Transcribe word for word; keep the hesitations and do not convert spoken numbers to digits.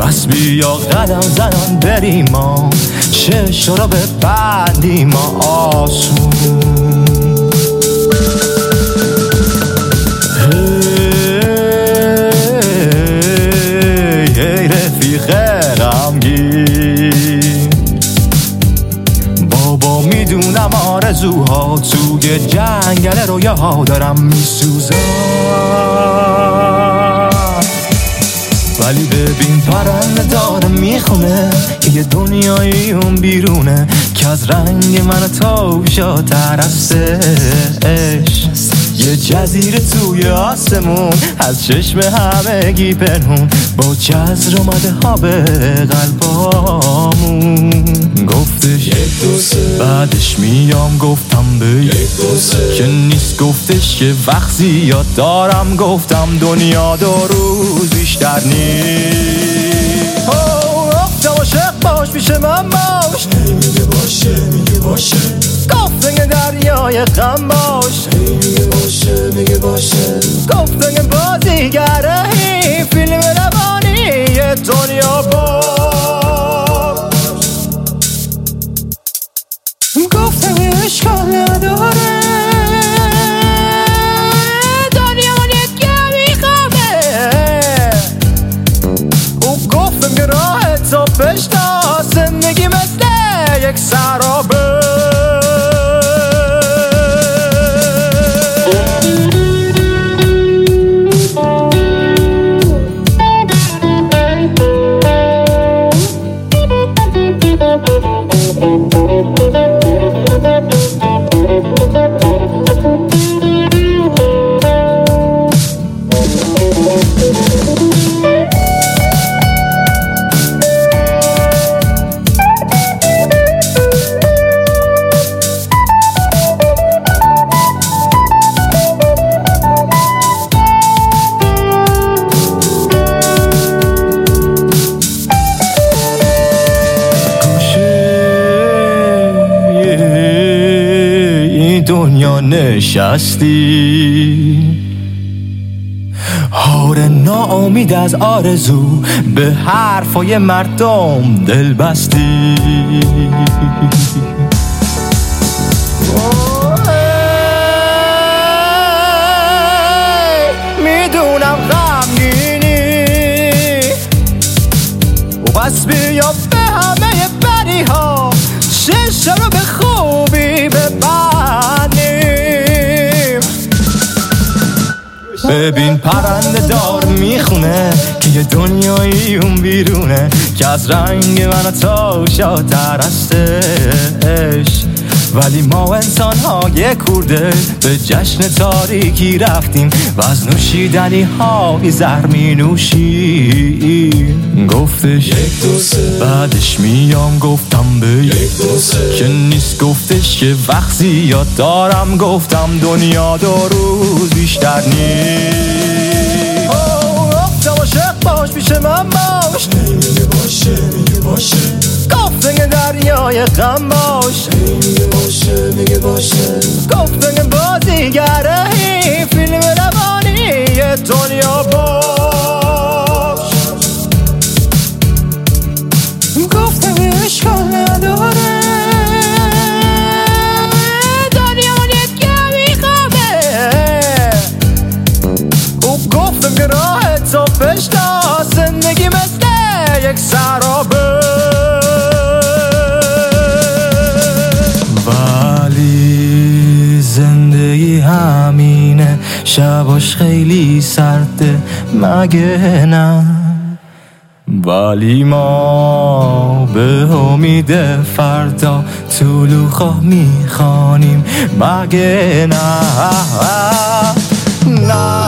پس بیا قدم زنان بریم ما، چشم رو ببندیم ما آسون. هی هی رفیق غمگین، بابا میدونم آرزوها توی جنگل رویاها دارم میسوزم، ولی ببین پرنده داره میخونه که یه دنیایی اون بیرونه که از رنگ من تابشاتر هستش. یه جزیره توی آسمون از چشم همگی پنهون، با جزر اومده ها به قلبامون. گفتش یک دو سه، بعدش میام گفتم به یک دو سه که نیست، گفتش که وقت زیاد دارم، گفتم دنیا دو روز بیشتر نیست. گفتم عاشق باش پیش من باش، میگه باشه میگه باشه، گفتم دریای غم باش، میگه باشه میگه باشه، گفتم بازیگره این فیلم روانی دنیا باش، گفتم اشکال نداره دنیا من یک کمی خوابه، او گفتم که راه تا پیش تا زندگی مثل یک سرابه. دنیا نشستی هار ناامید از آرزو، به حرفای مردم دل بستی. میدونم غمگینی و بس بیا به همه بری ها چشم رو به خوبی ببندیم. ببین پرنده دار میخونه که یه دنیایی اون بیرونه که از رنگ من تا شاتر هستش، ولی ما انسان ها یه کورده به جشن تاریکی رفتیم و از نوشیدنی های زر می نوشیم. گفتش یک دو سه، بعدش میام گفتم به یک دو سه که نیست، گفتش که وقت زیاد دارم، گفتم دنیا دو روز بیشتر نیست. گفتم عاشق باش پیش من باش، میگه باشه میگه باشه، گفتم دریای غم باش، میگه باشه میگه باشه، گفتم بازیگره این فیلم روانی دنیا باش، گفتم اشکال نداره دنیا من یک کمی خوابه، او گفتم که راه تا پیش تا زندگی مثل یک سرابه، ولی زندگی همینه شباش خیلی سرده مگه نه، ولی ما به امید فردا طلوع میخوانیم مگه نه نه.